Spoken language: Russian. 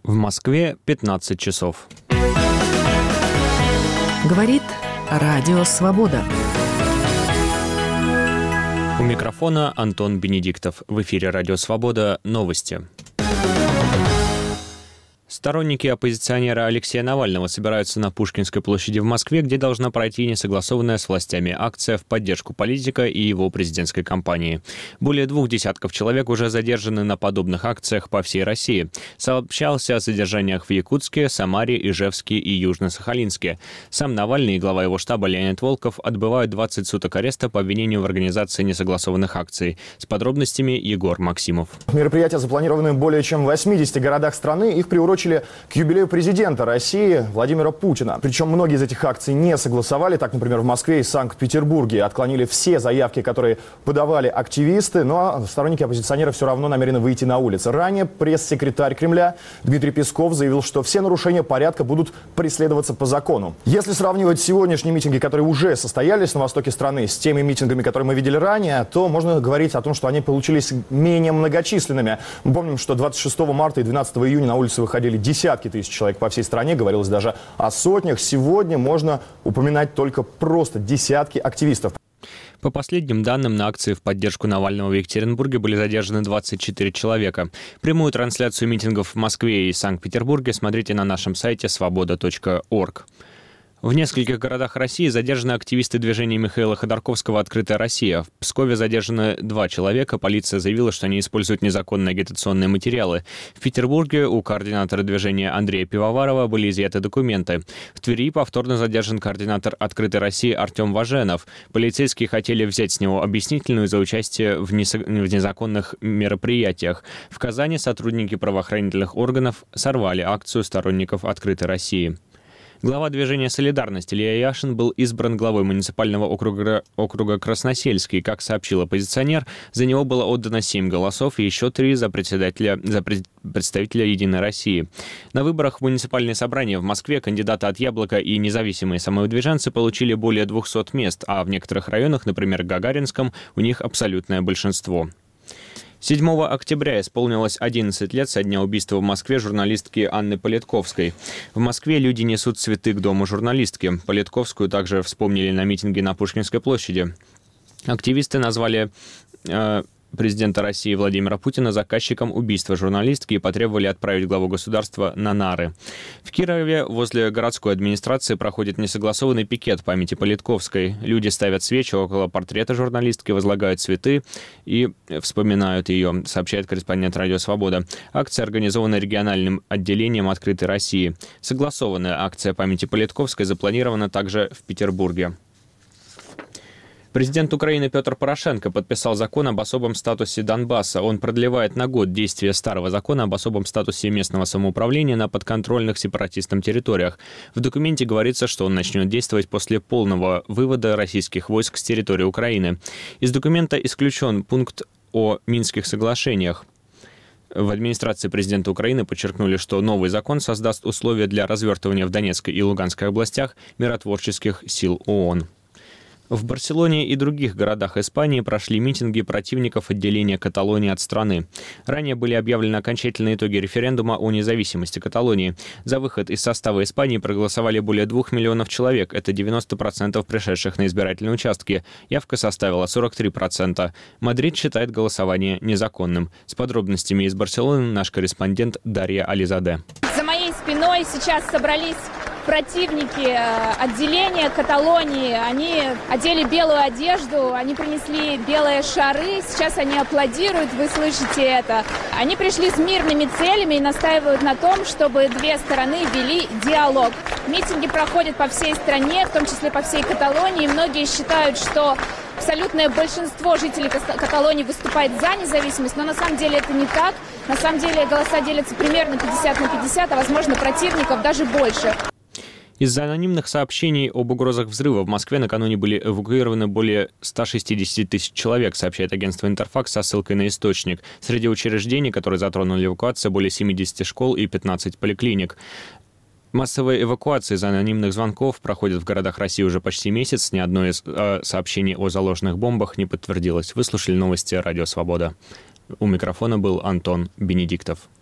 В Москве 15 часов. Говорит Радио Свобода. У микрофона Антон Бенедиктов. В эфире Радио Свобода. Новости. Сторонники оппозиционера Алексея Навального собираются на Пушкинской площади в Москве, где должна пройти несогласованная с властями акция в поддержку политика и его президентской кампании. Более 2 десятков человек уже задержаны на подобных акциях по всей России. Сообщался о задержаниях в Якутске, Самаре, Ижевске и Южно-Сахалинске. Сам Навальный и глава его штаба Леонид Волков отбывают 20 суток ареста по обвинению в организации несогласованных акций. С подробностями Егор Максимов. Мероприятия запланированы в более чем 80 городах страны. Их приурочили к юбилею президента России Владимира Путина. Причем многие из этих акций не согласовали. Так, например, в Москве и Санкт-Петербурге отклонили все заявки, которые подавали активисты. Но сторонники оппозиционеров все равно намерены выйти на улицы. Ранее пресс-секретарь Кремля Дмитрий Песков заявил, что все нарушения порядка будут преследоваться по закону. Если сравнивать сегодняшние митинги, которые уже состоялись на востоке страны, с теми митингами, которые мы видели ранее, то можно говорить о том, что они получились менее многочисленными. Мы помним, что 26 марта и 12 июня на улицы выходили десятки тысяч человек по всей стране, говорилось даже о сотнях. Сегодня можно упоминать только просто десятки активистов. По последним данным, на акции в поддержку Навального в Екатеринбурге были задержаны 24 человека. Прямую трансляцию митингов в Москве и Санкт-Петербурге смотрите на нашем сайте svoboda.org. В нескольких городах России задержаны активисты движения Михаила Ходорковского «Открытая Россия». В Пскове задержаны 2 человека. Полиция заявила, что они используют незаконные агитационные материалы. В Петербурге у координатора движения Андрея Пивоварова были изъяты документы. В Твери повторно задержан координатор «Открытой России» Артем Важенов. Полицейские хотели взять с него объяснительную за участие в незаконных мероприятиях. В Казани сотрудники правоохранительных органов сорвали акцию сторонников «Открытой России». Глава движения «Солидарность» Илья Яшин был избран главой муниципального округа Красносельский. Как сообщил оппозиционер, за него было отдано 7 голосов и еще 3 за представителя «Единой России». На выборах в муниципальное собрание в Москве кандидаты от «Яблока» и независимые самовыдвиженцы получили более 200 мест, а в некоторых районах, например, Гагаринском, у них абсолютное большинство. 7 октября исполнилось 11 лет со дня убийства в Москве журналистки Анны Политковской. В Москве люди несут цветы к дому журналистки. Политковскую также вспомнили на митинге на Пушкинской площади. Активисты назвали президента России Владимира Путина заказчиком убийства журналистки и потребовали отправить главу государства на нары. В Кирове возле городской администрации проходит несогласованный пикет памяти Политковской. Люди ставят свечи около портрета журналистки, возлагают цветы и вспоминают ее, сообщает корреспондент Радио Свобода. Акция организована региональным отделением «Открытой России». Согласованная акция памяти Политковской запланирована также в Петербурге. Президент Украины Петр Порошенко подписал закон об особом статусе Донбасса. Он продлевает на год действие старого закона об особом статусе местного самоуправления на подконтрольных сепаратистам территориях. В документе говорится, что он начнет действовать после полного вывода российских войск с территории Украины. Из документа исключен пункт о Минских соглашениях. В администрации президента Украины подчеркнули, что новый закон создаст условия для развертывания в Донецкой и Луганской областях миротворческих сил ООН. В Барселоне и других городах Испании прошли митинги противников отделения Каталонии от страны. Ранее были объявлены окончательные итоги референдума о независимости Каталонии. За выход из состава Испании проголосовали более 2 миллионов человек. Это 90% пришедших на избирательные участки. Явка составила 43%. Мадрид считает голосование незаконным. С подробностями из Барселоны наш корреспондент Дарья Ализаде. За моей спиной сейчас собрались противники отделения Каталонии. Они одели белую одежду, они принесли белые шары. Сейчас они аплодируют, вы слышите это. Они пришли с мирными целями и настаивают на том, чтобы 2 стороны вели диалог. Митинги проходят по всей стране, в том числе по всей Каталонии. Многие считают, что абсолютное большинство жителей Каталонии выступает за независимость, но на самом деле это не так. На самом деле голоса делятся примерно 50/50, а возможно противников даже больше. Из-за анонимных сообщений об угрозах взрыва в Москве накануне были эвакуированы более 160 тысяч человек, сообщает агентство «Интерфакс» со ссылкой на источник. Среди учреждений, которые затронули эвакуация, более 70 школ и 15 поликлиник. Массовые эвакуации из анонимных звонков проходят в городах России уже почти месяц. Ни одно из сообщений о заложенных бомбах не подтвердилось. Вы слушали новости «Радио Свобода». У микрофона был Антон Бенедиктов.